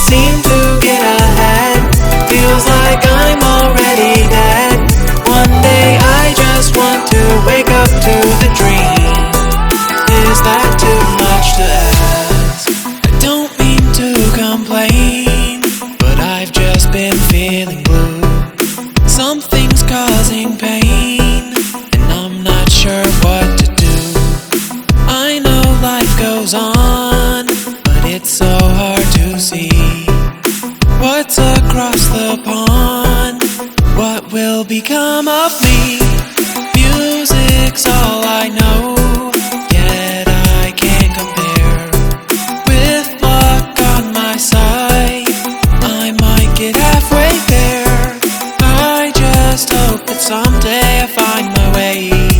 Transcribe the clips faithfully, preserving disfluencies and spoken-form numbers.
seem to get ahead. Feels like I'm already dead. One day I just want to wake up to the dream. Is that too much to ask? I don't mean to complain, but I've just been feeling blue. Something's causing pain, and I'm not sure what to do. I know life goes on, but it's so hard to see what's across the pond. What will become of me? Music's all I know, yet I can't compare. With luck on my side, I might get halfway there. I just hope that someday I find my way.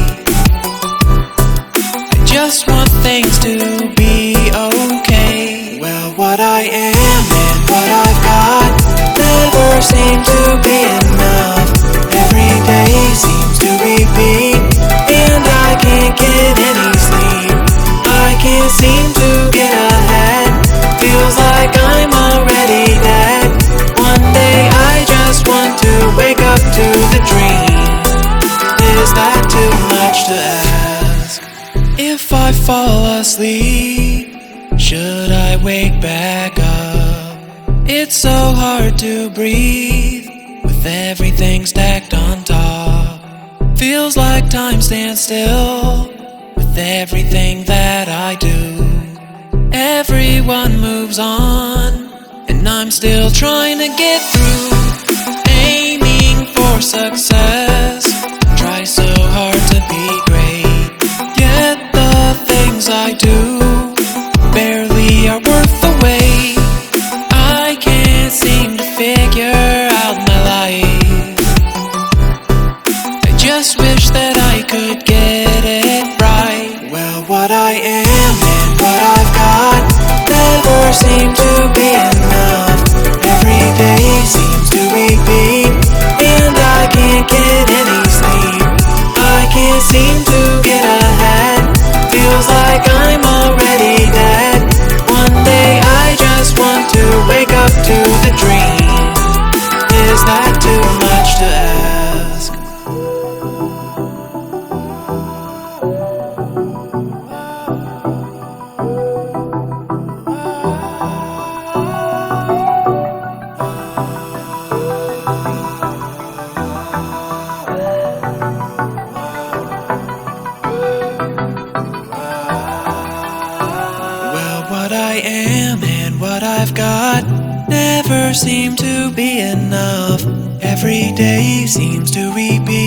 I just want things to be okay. Well, what I am and what I've got never seem to be enough. Every day seems to repeat, and I can't get any sleep. I can't seem to get ahead. Feels like I'm already dead. One day I just want to wake up to the dream. Is that too much to ask? If I fall asleep, should I wake back up? It's so hard to breathe with everything stacked on top. Feels like time stands still with everything that I do. Everyone moves on, and I'm still trying to get through. Aiming for success, try so hard to be great, yet the things I do barely are worth the wait. I can't seem to figure out my life. I just wish that I could get it right. Well, what I am and what I've got never seem to be enough. Every day seems to repeat, and I can't get any sleep. I can't seem to get ahead. Feels like I'm already dead. One day I just want to wake up to the dream. Is that too much to ask? Well, what I am and what I've got never seem to be enough. Every day seems to repeat,